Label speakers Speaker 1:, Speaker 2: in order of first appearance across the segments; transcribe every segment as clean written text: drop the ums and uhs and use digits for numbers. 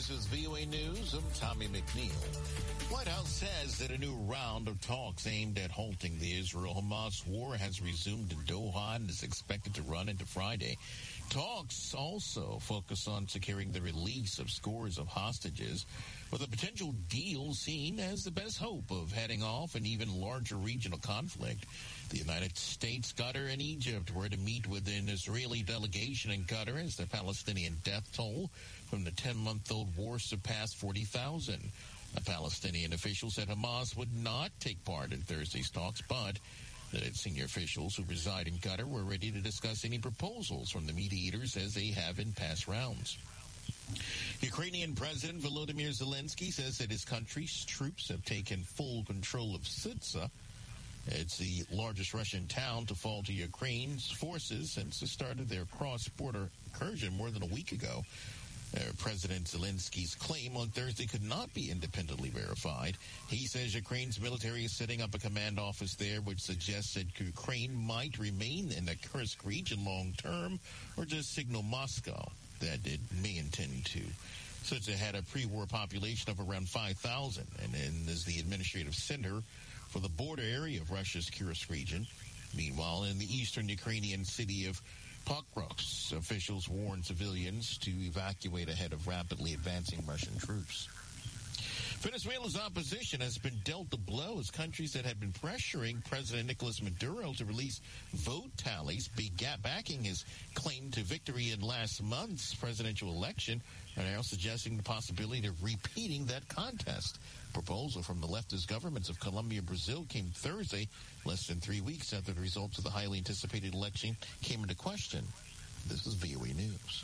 Speaker 1: This is VOA News. I'm Tommy McNeil. White House says that a new round of talks aimed at halting the Israel-Hamas war has resumed in Doha and is expected to run into Friday. Talks also focus on securing the release of scores of hostages, with a potential deal seen as the best hope of heading off an even larger regional conflict. The United States, Qatar, and Egypt were to meet with an Israeli delegation in Qatar as the Palestinian death toll from the 10-month-old war surpassed 40,000. A Palestinian official said Hamas would not take part in Thursday's talks, but that its senior officials who reside in Qatar were ready to discuss any proposals from the mediators as they have in past rounds. Ukrainian President Volodymyr Zelensky says that his country's troops have taken full control of Sudzha. It's the largest Russian town to fall to Ukraine's forces since the start of their cross-border incursion more than a week ago. President Zelensky's claim on Thursday could not be independently verified. He says Ukraine's military is setting up a command office there, which suggests that Ukraine might remain in the Kursk region long term or just signal Moscow that it may intend to. Sudzha had a pre-war population of around 5,000 and is the administrative center for the border area of Russia's Kursk region. Meanwhile, in the eastern Ukrainian city of Pokrovsk, officials warned civilians to evacuate ahead of rapidly advancing Russian troops. Venezuela's opposition has been dealt a blow as countries that had been pressuring President Nicolas Maduro to release vote tallies backing his claim to victory in last month's presidential election are now suggesting the possibility of repeating that contest. Proposal from the leftist governments of Colombia and Brazil came Thursday, less than 3 weeks after the results of the highly anticipated election came into question. This is VOA News.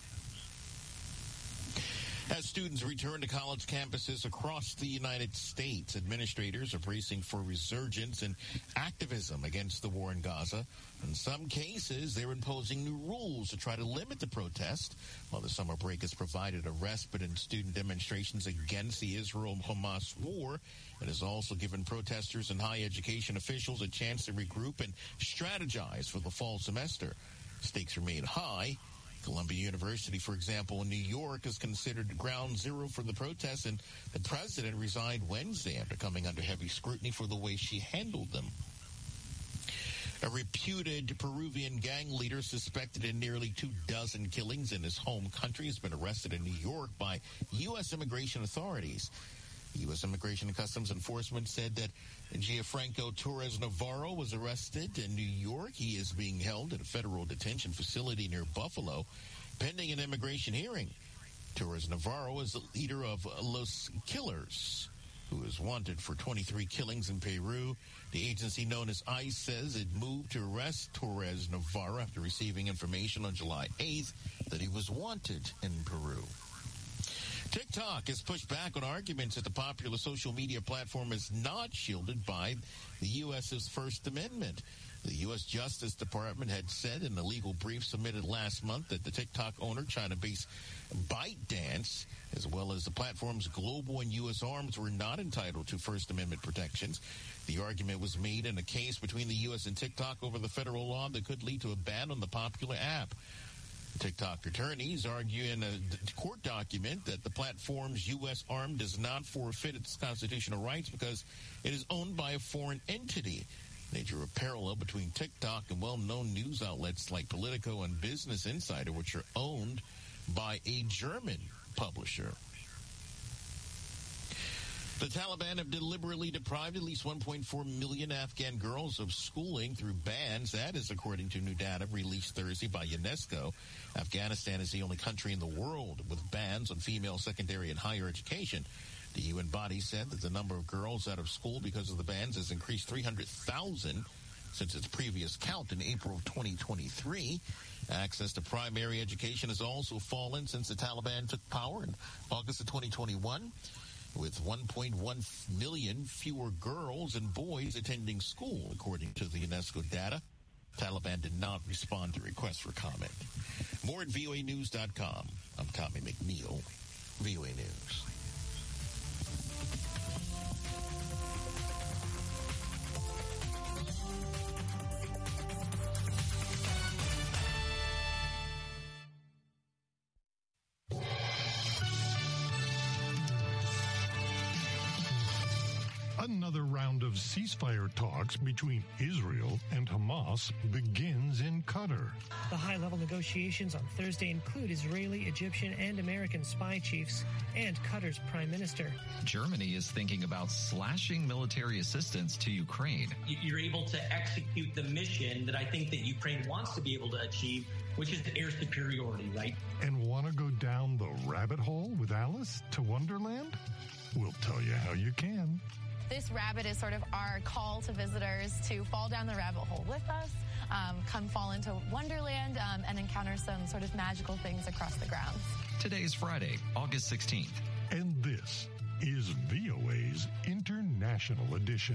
Speaker 1: As students return to college campuses across the United States, administrators are bracing for resurgence in activism against the war in Gaza. In some cases, they're imposing new rules to try to limit the protest. While the summer break has provided a respite in student demonstrations against the Israel-Hamas war, it has also given protesters and higher education officials a chance to regroup and strategize for the fall semester. Stakes remain high. Columbia University, for example, in New York, is considered ground zero for the protests, and the president resigned Wednesday after coming under heavy scrutiny for the way she handled them. A reputed Peruvian gang leader suspected in nearly 24 killings in his home country has been arrested in New York by U.S. immigration authorities. U.S. Immigration and Customs Enforcement said that Gianfranco Torres Navarro was arrested in New York. He is being held at a federal detention facility near Buffalo, pending an immigration hearing. Torres Navarro is the leader of Los Killers, who is wanted for 23 killings in Peru. The agency known as ICE says it moved to arrest Torres Navarro after receiving information on July 8th that he was wanted in Peru. TikTok has pushed back on arguments that the popular social media platform is not shielded by the U.S.'s First Amendment. The U.S. Justice Department had said in a legal brief submitted last month that the TikTok owner, China-based ByteDance, as well as the platform's global and U.S. arms, were not entitled to First Amendment protections. The argument was made in a case between the U.S. and TikTok over the federal law that could lead to a ban on the popular app. TikTok attorneys argue in a court document that the platform's U.S. arm does not forfeit its constitutional rights because it is owned by a foreign entity. They drew a parallel between TikTok and well-known news outlets like Politico and Business Insider, which are owned by a German publisher. The Taliban have deliberately deprived at least 1.4 million Afghan girls of schooling through bans. That is according to new data released Thursday by UNESCO. Afghanistan is the only country in the world with bans on female secondary and higher education. The UN body said that the number of girls out of school because of the bans has increased 300,000 since its previous count in April of 2023. Access to primary education has also fallen since the Taliban took power in August of 2021. With 1.1 million fewer girls and boys attending school, according to the UNESCO data. Taliban did not respond to requests for comment. More at voanews.com. I'm Tommy McNeil, VOA News.
Speaker 2: Another round of ceasefire talks between Israel and Hamas begins in Qatar.
Speaker 3: The high-level negotiations on Thursday include Israeli, Egyptian, and American spy chiefs and Qatar's prime minister.
Speaker 4: Germany is thinking about slashing military assistance to Ukraine.
Speaker 5: You're able to execute the mission that I think that Ukraine wants to be able to achieve, which is air superiority, right?
Speaker 2: And want to go down the rabbit hole with Alice to Wonderland? We'll tell you how you can.
Speaker 6: This rabbit is sort of our call to visitors to fall down the rabbit hole with us, come fall into Wonderland, and encounter some sort of magical things across the grounds.
Speaker 4: Today is Friday, August 16th.
Speaker 2: And this is VOA's International Edition.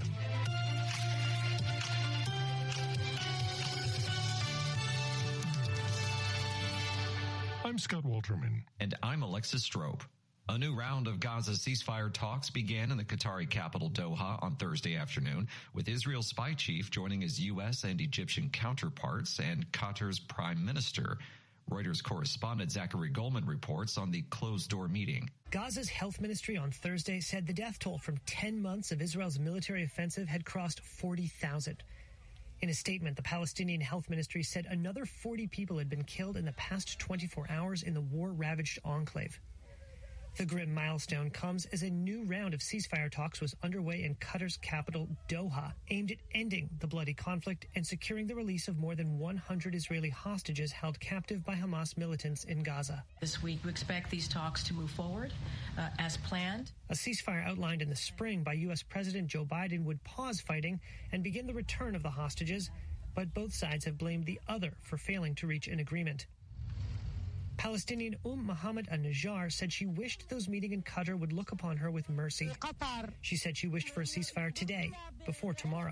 Speaker 2: I'm Scott Walterman.
Speaker 4: And I'm Alexis Strope. A new round of Gaza ceasefire talks began in the Qatari capital Doha on Thursday afternoon, with Israel's spy chief joining his U.S. and Egyptian counterparts and Qatar's prime minister. Reuters correspondent Zachary Goldman reports on the closed-door meeting.
Speaker 3: Gaza's health ministry on Thursday said the death toll from 10 months of Israel's military offensive had crossed 40,000. In a statement, the Palestinian health ministry said another 40 people had been killed in the past 24 hours in the war-ravaged enclave. The grim milestone comes as a new round of ceasefire talks was underway in Qatar's capital, Doha, aimed at ending the bloody conflict and securing the release of more than 100 Israeli hostages held captive by Hamas militants in Gaza.
Speaker 7: This week, we expect these talks to move forward as planned.
Speaker 3: A ceasefire outlined in the spring by U.S. President Joe Biden would pause fighting and begin the return of the hostages, but both sides have blamed the other for failing to reach an agreement. Palestinian Mohammed al-Najjar said she wished those meeting in Qatar would look upon her with mercy. She said she wished for a ceasefire today, before tomorrow.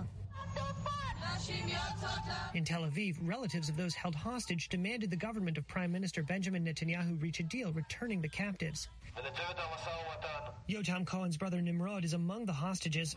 Speaker 3: In Tel Aviv, relatives of those held hostage demanded the government of Prime Minister Benjamin Netanyahu reach a deal returning the captives. Yotam Cohen's brother Nimrod is among the hostages.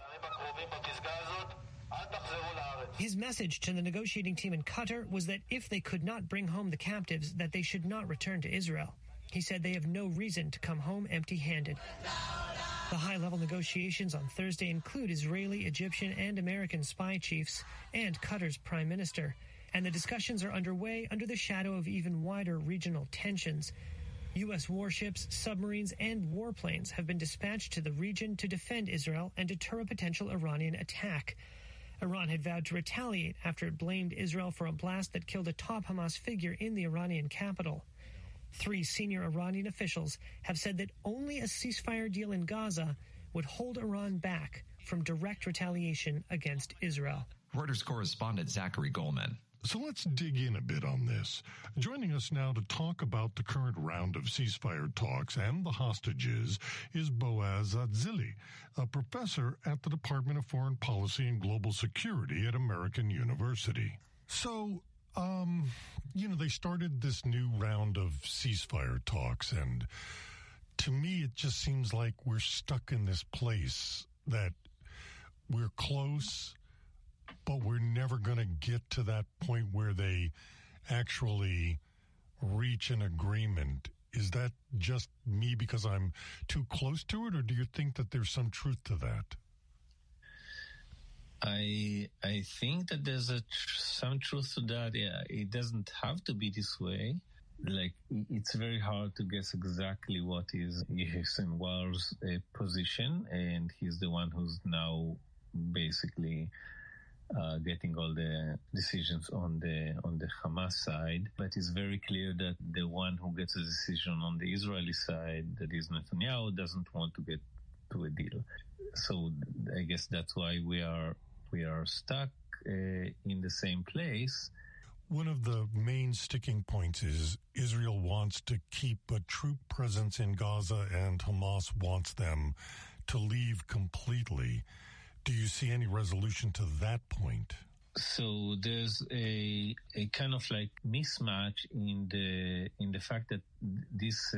Speaker 3: His message to the negotiating team in Qatar was that if they could not bring home the captives, that they should not return to Israel. He said they have no reason to come home empty-handed. The high-level negotiations on Thursday include Israeli, Egyptian, and American spy chiefs and Qatar's prime minister. And the discussions are underway under the shadow of even wider regional tensions. U.S. warships, submarines, and warplanes have been dispatched to the region to defend Israel and deter a potential Iranian attack. Iran had vowed to retaliate after it blamed Israel for a blast that killed a top Hamas figure in the Iranian capital. 3 senior Iranian officials have said that only a ceasefire deal in Gaza would hold Iran back from direct retaliation against Israel.
Speaker 4: Reuters correspondent Zachary Goldman.
Speaker 2: So let's dig in a bit on this. Joining us now to talk about the current round of ceasefire talks and the hostages is Boaz Atzili, a professor at the Department of Foreign Policy and Global Security at American University. So, they started this new round of ceasefire talks, and to me it just seems like we're stuck in this place that we're close, but we're never going to get to that point where they actually reach an agreement. Is that just me because I'm too close to it, or do you think that there's some truth to that?
Speaker 8: I think that there's some truth to that. Yeah, it doesn't have to be this way. Like, it's very hard to guess exactly what is Yahya Sinwar's position, and he's the one who's now basically getting all the decisions on the Hamas side. But it's very clear that the one who gets a decision on the Israeli side, that is Netanyahu, doesn't want to get to a deal. So I guess that's why we are stuck in the same place.
Speaker 2: One of the main sticking points is Israel wants to keep a troop presence in Gaza and Hamas wants them to leave completely. Do you see any resolution to that point?
Speaker 8: So there's a kind of like mismatch in the fact that this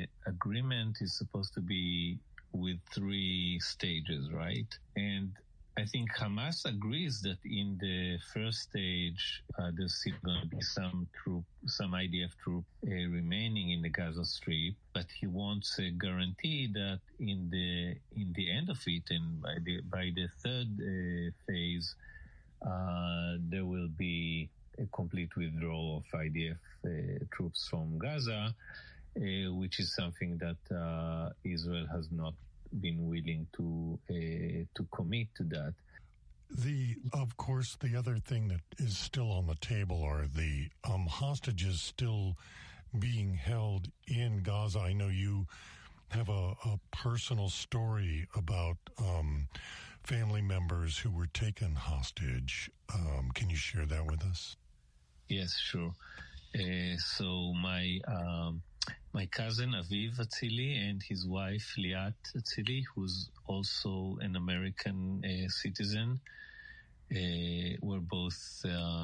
Speaker 8: agreement is supposed to be with 3 stages, right? And I think Hamas agrees that in the first stage, there's still going to be some IDF troop remaining in the Gaza Strip, but he wants a guarantee that in the end of it, and by the third phase, there will be a complete withdrawal of IDF troops from Gaza, which is something that Israel has not been willing to commit to that.
Speaker 2: Of course, the other thing that is still on the table are the hostages still being held in Gaza. I know you have a personal story about family members who were taken hostage. Can you share that with us?
Speaker 8: Yes, sure. So my cousin Aviv Atzili and his wife Liat Atzili, who's also an American citizen, were both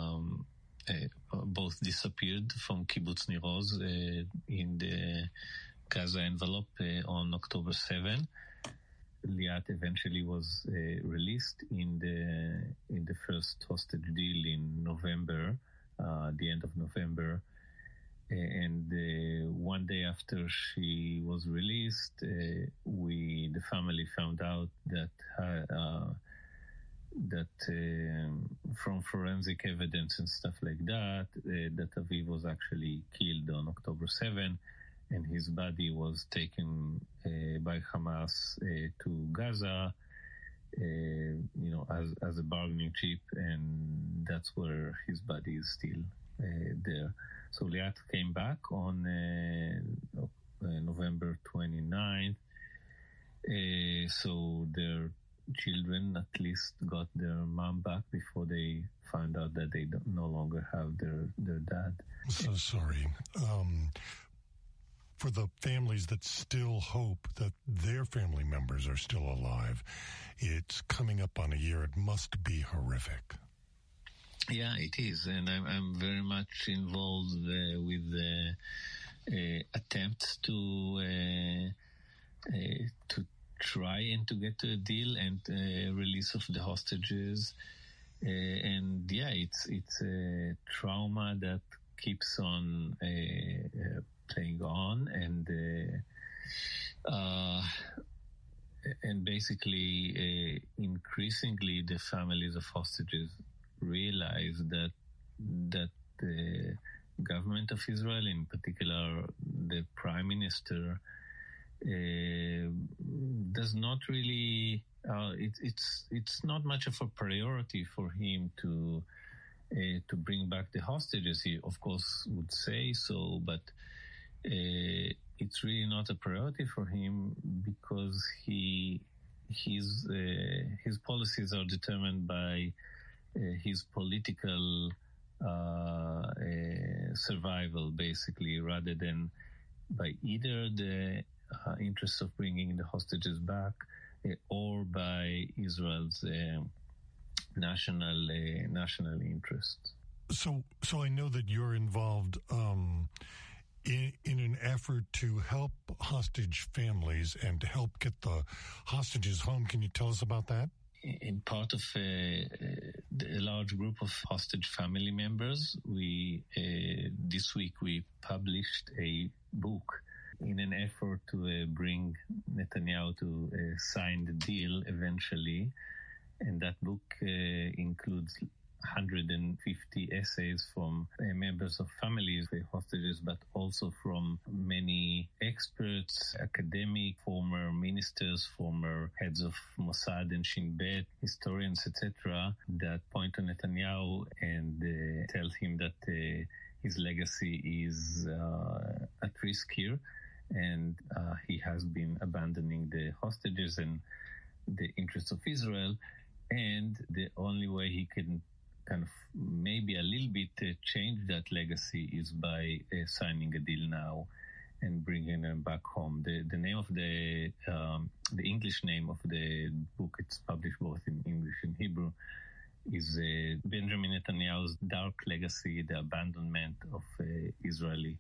Speaker 8: disappeared from Kibbutz Nir Oz in the Gaza envelope on October 7. Liat eventually was released in the first hostage deal in November, the end of November. And one day after she was released, the family found out that from forensic evidence and stuff like that, that Aviv was actually killed on October 7, and his body was taken by Hamas to Gaza, as a bargaining chip, and that's where his body is still there. So Liat came back on November 29th. So their children at least got their mom back before they found out that they no longer have their dad.
Speaker 2: So sorry. For the families that still hope that their family members are still alive, it's coming up on a year. It must be horrific.
Speaker 8: Yeah, it is, and I'm very much involved with the attempts to try and to get to a deal and release of the hostages. And yeah, it's a trauma that keeps on playing on, and basically increasingly the families of hostages realize that the government of Israel, in particular the Prime Minister, does not really. It's not much of a priority for him to bring back the hostages. He, of course, would say so, but it's really not a priority for him because his policies are determined by his political survival, basically, rather than by either the interests of bringing the hostages back or by Israel's national interests.
Speaker 2: So I know that you're involved in an effort to help hostage families and to help get the hostages home. Can you tell us about that?
Speaker 8: In part of a large group of hostage family members, this week we published a book in an effort to bring Netanyahu to sign the deal eventually. And that book includes 150 essays from members of families of hostages, but also from many experts, academic, former ministers, former heads of Mossad and Shin Bet, historians, etc., that point to Netanyahu and tell him that his legacy is at risk here, and he has been abandoning the hostages and the interests of Israel, and the only way he can kind of maybe a little bit change that legacy is by signing a deal now and bringing them back home. The name of the English name of the book, it's published both in English and Hebrew, is Benjamin Netanyahu's Dark Legacy, the Abandonment of Israeli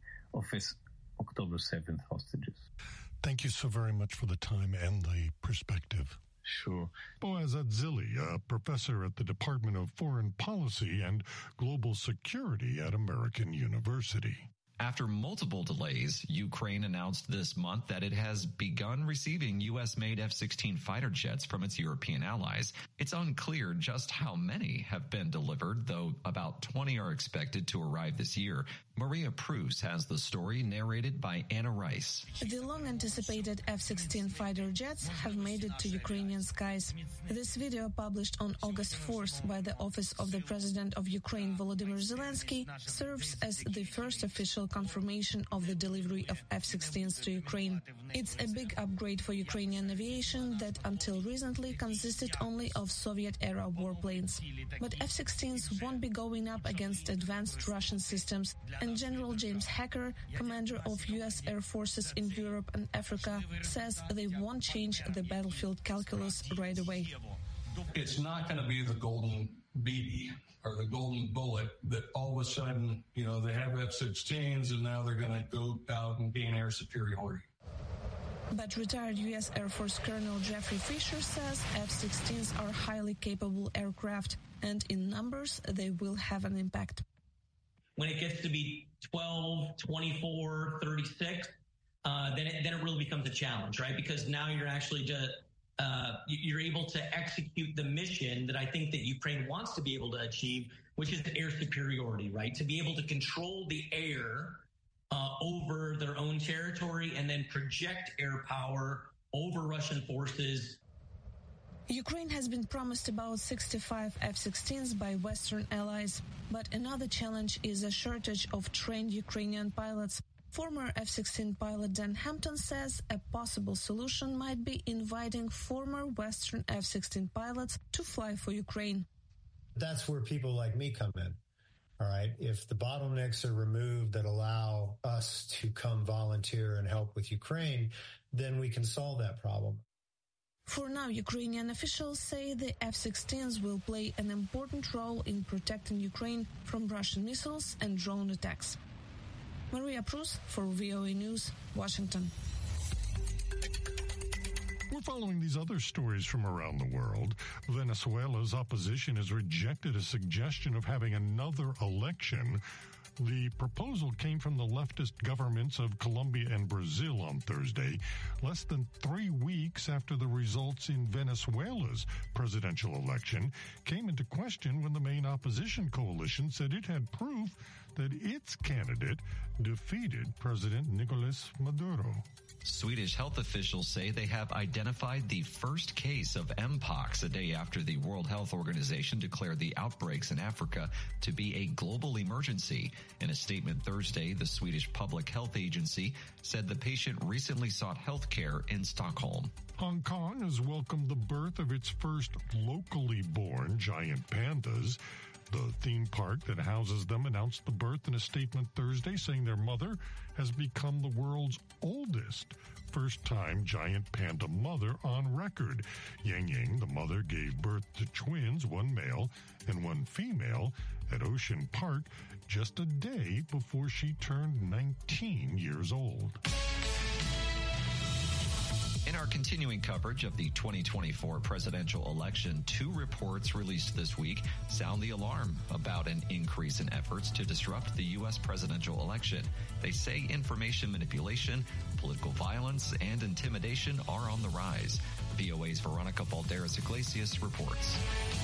Speaker 8: October 7th hostages.
Speaker 2: Thank you so very much for the time and the perspective.
Speaker 8: Sure.
Speaker 2: Boaz Atzili, a professor at the Department of Foreign Policy and Global Security at American University.
Speaker 4: After multiple delays, Ukraine announced this month that it has begun receiving U.S.-made F-16 fighter jets from its European allies. It's unclear just how many have been delivered, though about 20 are expected to arrive this year. Maria Prus has the story narrated by Anna Rice.
Speaker 9: The long-anticipated F-16 fighter jets have made it to Ukrainian skies. This video, published on August 4th by the Office of the President of Ukraine, Volodymyr Zelensky, serves as the first official confirmation of the delivery of F-16s to Ukraine. It's a big upgrade for Ukrainian aviation that until recently consisted only of Soviet-era warplanes. But F-16s won't be going up against advanced Russian systems, and General James Hacker, commander of U.S. Air Forces in Europe and Africa, says they won't change the battlefield calculus right away.
Speaker 10: It's not going to be the golden BB or the golden bullet that all of a sudden, they have F-16s and now they're going to go out and gain air superiority.
Speaker 9: But retired U.S. Air Force Colonel Jeffrey Fisher says F-16s are highly capable aircraft, and in numbers, they will have an impact.
Speaker 5: When it gets to be 12, 24, 36, then it really becomes a challenge, right? Because now you're actually you're able to execute the mission that I think that Ukraine wants to be able to achieve, which is air superiority, right? To be able to control the air over their own territory and then project air power over Russian forces.
Speaker 9: Ukraine has been promised about 65 F-16s by Western allies, but another challenge is a shortage of trained Ukrainian pilots. Former F-16 pilot Dan Hampton says a possible solution might be inviting former Western F-16 pilots to fly for Ukraine.
Speaker 11: That's where people like me come in. All right. If the bottlenecks are removed that allow us to come volunteer and help with Ukraine, then we can solve that problem.
Speaker 9: For now, Ukrainian officials say the F-16s will play an important role in protecting Ukraine from Russian missiles and drone attacks. Maria Prus for VOA News, Washington.
Speaker 2: We're following these other stories from around the world. Venezuela's opposition has rejected a suggestion of having another election. The proposal came from the leftist governments of Colombia and Brazil on Thursday, less than 3 weeks after the results in Venezuela's presidential election came into question when the main opposition coalition said it had proof that its candidate defeated President Nicolas Maduro.
Speaker 4: Swedish health officials say they have identified the first case of Mpox a day after the World Health Organization declared the outbreaks in Africa to be a global emergency. In a statement Thursday, the Swedish Public Health Agency said the patient recently sought health care in Stockholm.
Speaker 2: Hong Kong has welcomed the birth of its first locally born giant pandas. The theme park that houses them announced the birth in a statement Thursday, saying their mother has become the world's oldest first-time giant panda mother on record. Yang Yang, the mother, gave birth to twins, one male and one female, at Ocean Park just a day before she turned 19 years old.
Speaker 4: In our continuing coverage of the 2024 presidential election, 2 reports released this week sound the alarm about an increase in efforts to disrupt the U.S. presidential election. They say information manipulation, political violence, and intimidation are on the rise. VOA's Veronica Balderas Iglesias reports.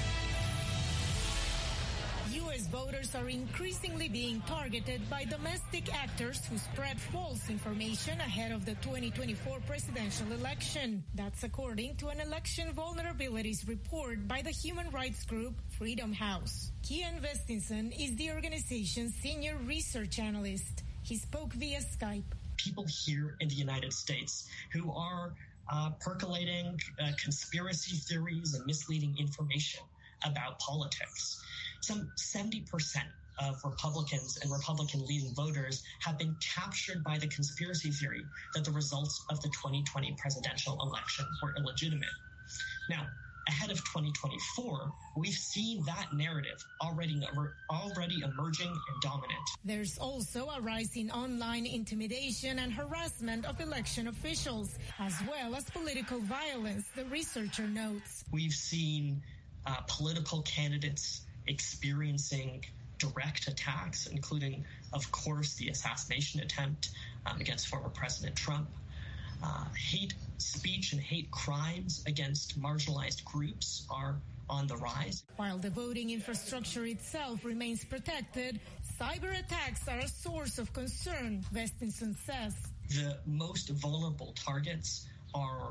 Speaker 12: U.S. voters are increasingly being targeted by domestic actors who spread false information ahead of the 2024 presidential election. That's according to an election vulnerabilities report by the human rights group Freedom House. Kian Vestinson is the organization's senior research analyst. He spoke via Skype.
Speaker 13: People here in the United States who are percolating conspiracy theories and misleading information about politics. Some 70% of Republicans and Republican-leaning voters have been captured by the conspiracy theory that the results of the 2020 presidential election were illegitimate. Now, ahead of 2024, we've seen that narrative already emerging and dominant.
Speaker 12: There's also a rise in online intimidation and harassment of election officials, as well as political violence, the researcher notes.
Speaker 13: We've seen political candidates experiencing direct attacks, including, of course, the assassination attempt against former President Trump. Hate speech and hate crimes against marginalized groups are on the rise.
Speaker 12: While the voting infrastructure itself remains protected, cyber attacks are a source of concern, Vestinson says.
Speaker 13: The most vulnerable targets are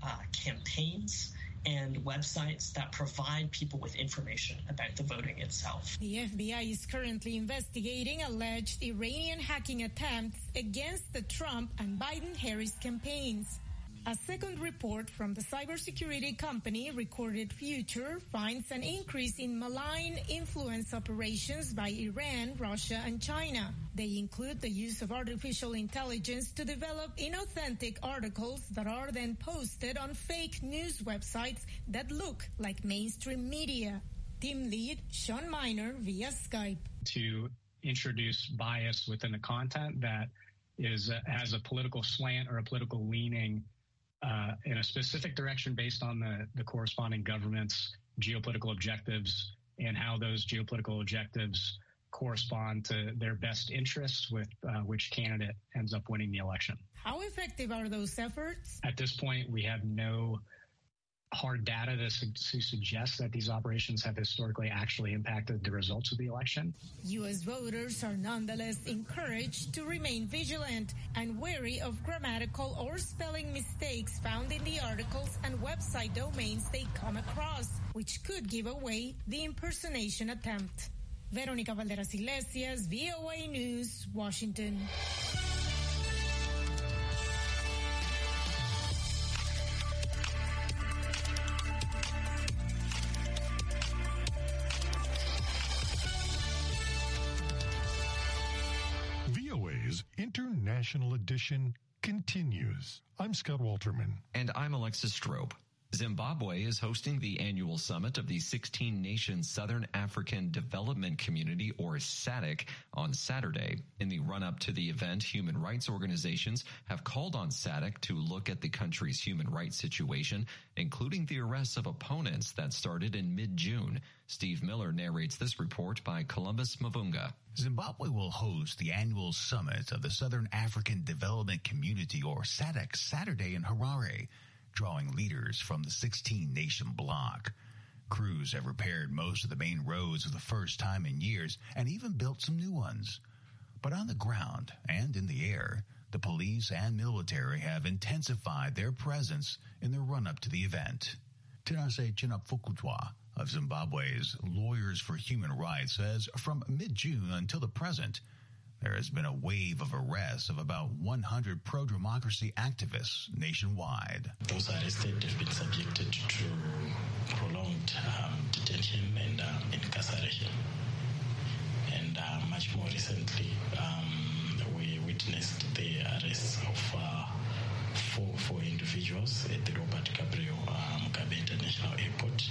Speaker 13: campaigns and websites that provide people with information about the voting itself.
Speaker 12: The FBI is currently investigating alleged Iranian hacking attempts against the Trump and Biden-Harris campaigns. A second report from the cybersecurity company Recorded Future finds an increase in malign influence operations by Iran, Russia, and China. They include the use of artificial intelligence to develop inauthentic articles that are then posted on fake news websites that look like mainstream media. Team lead Sean Miner via Skype.
Speaker 14: To introduce bias within the content that has a political slant or a political leaning in a specific direction based on the corresponding government's geopolitical objectives and how those geopolitical objectives correspond to their best interests with which candidate ends up winning the election.
Speaker 12: How effective are those efforts?
Speaker 14: At this point, we have no hard data to suggest that these operations have historically actually impacted the results of the election.
Speaker 12: U.S. voters are nonetheless encouraged to remain vigilant and wary of grammatical or spelling mistakes found in the articles and website domains they come across, which could give away the impersonation attempt. Veronica Valderas Iglesias, VOA News, Washington.
Speaker 2: VOA's International Edition continues. I'm Scott Walterman.
Speaker 4: And I'm Alexis Strope. Zimbabwe is hosting the annual summit of the 16-nation Southern African Development Community, or SADC, on Saturday. In the run-up to the event, human rights organizations have called on SADC to look at the country's human rights situation, including the arrests of opponents that started in mid-June. Steve Miller narrates this report by Columbus Mavunga.
Speaker 15: Zimbabwe will host the annual summit of the Southern African Development Community, or SADC, Saturday in Harare, drawing leaders from the 16-nation bloc. Crews have repaired most of the main roads for the first time in years and even built some new ones. But on the ground and in the air, the police and military have intensified their presence in the run-up to the event. Tinase Chinapfukutwa of Zimbabwe's Lawyers for Human Rights says from mid-June until the present, there has been a wave of arrests of about 100 pro-democracy activists nationwide.
Speaker 16: Those arrested have been subjected to prolonged detention and incarceration. And much more recently, we witnessed the arrests of four individuals at the Robert Gabriel Mugabe International Airport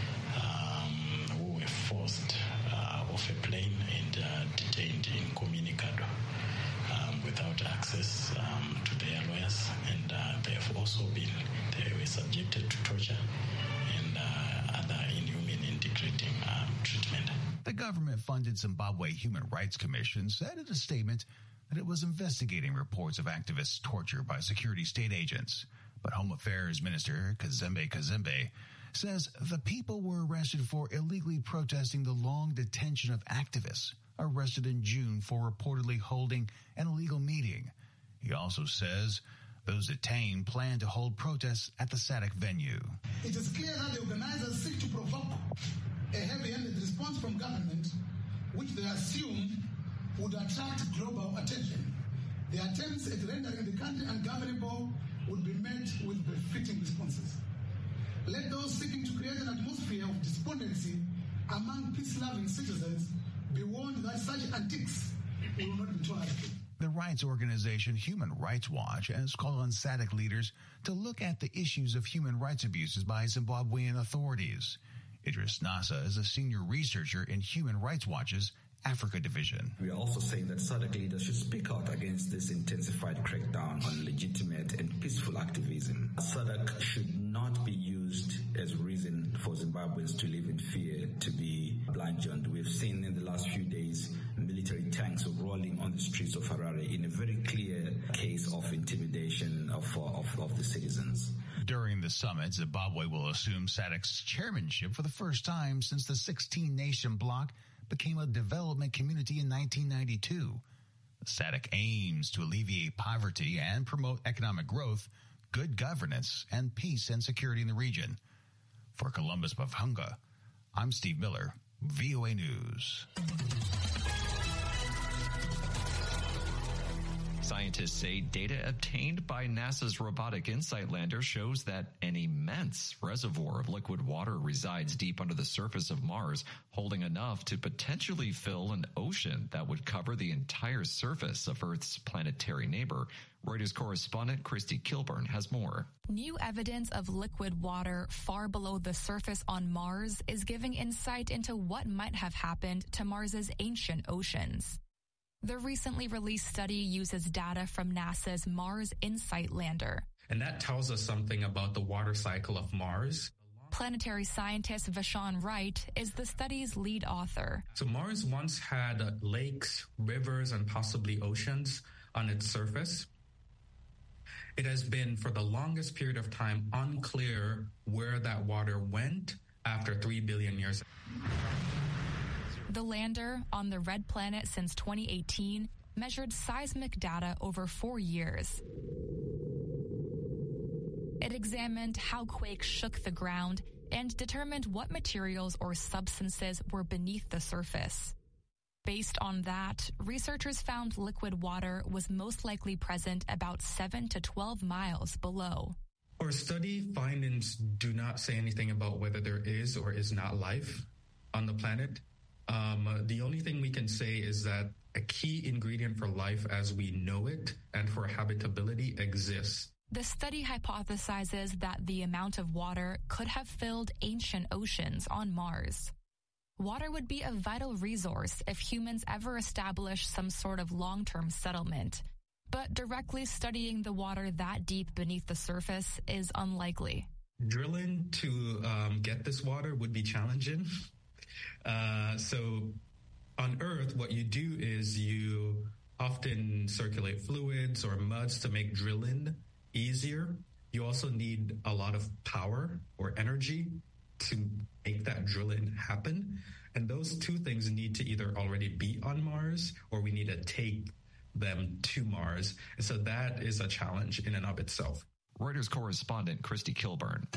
Speaker 16: who were forced off a plane and detained in Communicado without access to their lawyers, and they were subjected to torture and other inhuman and degrading treatment.
Speaker 15: The government-funded Zimbabwe Human Rights Commission said in a statement that it was investigating reports of activists tortured by security state agents. But Home Affairs Minister Kazembe says the people were arrested for illegally protesting the long detention of activists arrested in June for reportedly holding an illegal meeting. He also says those detained plan to hold protests at the SADC venue.
Speaker 17: It is clear that the organizers seek to provoke a heavy-handed response from government, which they assume would attract global attention. The attempts at rendering the country ungovernable would be met with befitting responses. Let those seeking to create an atmosphere of despondency among peace-loving citizens be warned that such antics will not be tolerated.
Speaker 15: The rights organization Human Rights Watch has called on SADC leaders to look at the issues of human rights abuses by Zimbabwean authorities. Idris Nasa is a senior researcher in Human Rights Watch's Africa Division.
Speaker 18: We are also saying that SADC leaders should speak out against this intensified crackdown on legitimate and peaceful activism. SADC should not be used as reason for Zimbabweans to live in fear, to be bludgeoned. We've seen in the last few days military tanks rolling on the streets of Harare in a very clear case of intimidation of the citizens.
Speaker 15: During the summit, Zimbabwe will assume SADC's chairmanship for the first time since the 16-nation bloc became a development community in 1992. The SADC aims to alleviate poverty and promote economic growth, good governance, and peace and security in the region. For Columbus Mavhunga, I'm Steve Miller, VOA News.
Speaker 4: Scientists say data obtained by NASA's Robotic Insight lander shows that an immense reservoir of liquid water resides deep under the surface of Mars, holding enough to potentially fill an ocean that would cover the entire surface of Earth's planetary neighbor. Reuters correspondent Christy Kilburn has more.
Speaker 19: New evidence of liquid water far below the surface on Mars is giving insight into what might have happened to Mars's ancient oceans. The recently released study uses data from NASA's Mars Insight lander.
Speaker 20: And that tells us something about the water cycle of Mars.
Speaker 19: Planetary scientist Vashon Wright is the study's lead author.
Speaker 20: So Mars once had lakes, rivers, and possibly oceans on its surface. It has been, for the longest period of time, unclear where that water went after 3 billion years.
Speaker 19: The lander, on the red planet since 2018, measured seismic data over 4 years. It examined how quakes shook the ground and determined what materials or substances were beneath the surface. Based on that, researchers found liquid water was most likely present about 7 to 12 miles below.
Speaker 20: Our study findings do not say anything about whether there is or is not life on the planet. The only thing we can say is that a key ingredient for life as we know it and for habitability exists.
Speaker 19: The study hypothesizes that the amount of water could have filled ancient oceans on Mars. Water would be a vital resource if humans ever establish some sort of long-term settlement. But directly studying the water that deep beneath the surface is unlikely.
Speaker 20: Drilling to get this water would be challenging. So on Earth, what you do is you often circulate fluids or muds to make drilling easier. You also need a lot of power or energy to make that drilling happen. And those two things need to either already be on Mars or we need to take them to Mars. And so that is a challenge in and of itself.
Speaker 4: Reuters correspondent Christy Kilburn.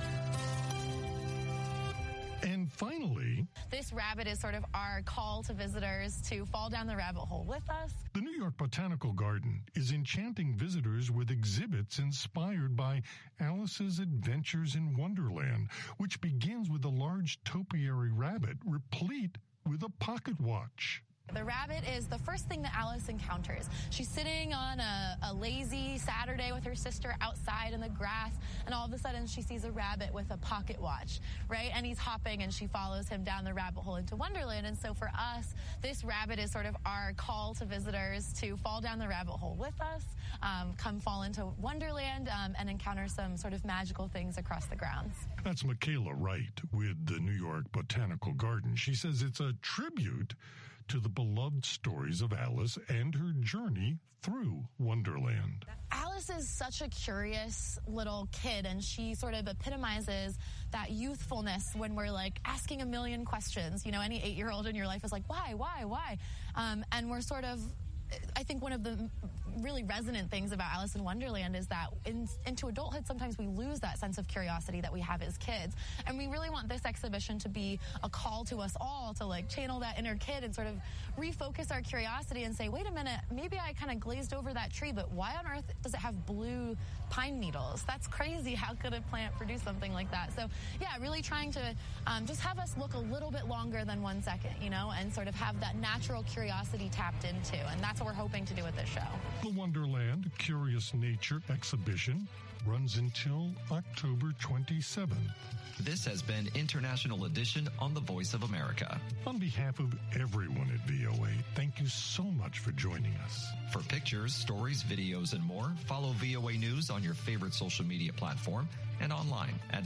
Speaker 2: And finally,
Speaker 6: this rabbit is sort of our call to visitors to fall down the rabbit hole with us.
Speaker 2: The New York Botanical Garden is enchanting visitors with exhibits inspired by Alice's Adventures in Wonderland, which begins with a large topiary rabbit replete with a pocket watch.
Speaker 6: The rabbit is the first thing that Alice encounters. She's sitting on a lazy Saturday with her sister outside in the grass, and all of a sudden she sees a rabbit with a pocket watch, right? And he's hopping, and she follows him down the rabbit hole into Wonderland. And so for us, this rabbit is sort of our call to visitors to fall down the rabbit hole with us, come fall into Wonderland, and encounter some sort of magical things across the grounds.
Speaker 2: That's Michaela Wright with the New York Botanical Garden. She says it's a tribute to the beloved stories of Alice and her journey through Wonderland.
Speaker 6: Alice is such a curious little kid, and she sort of epitomizes that youthfulness when we're like asking a million questions. You know, any 8-year-old in your life is like, why? And we're sort of, I think one of the really resonant things about Alice in Wonderland is that into adulthood, sometimes we lose that sense of curiosity that we have as kids. And we really want this exhibition to be a call to us all to like channel that inner kid and sort of refocus our curiosity and say, wait a minute, maybe I kind of glazed over that tree, but why on earth does it have blue pine needles? That's crazy. How could a plant produce something like that? So yeah, really trying to just have us look a little bit longer than 1 second, you know, and sort of have that natural curiosity tapped into. And that's what we're hoping to do with this show.
Speaker 2: The Wonderland Curious Nature exhibition runs until October 27th.
Speaker 4: This has been International Edition on The Voice of America.
Speaker 2: On behalf of everyone at VOA, thank you so much for joining us.
Speaker 4: For pictures, stories, videos, and more, follow VOA News on your favorite social media platform and online at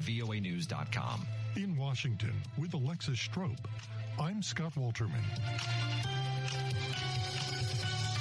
Speaker 4: voanews.com.
Speaker 2: In Washington, with Alexis Strope, I'm Scott Walterman.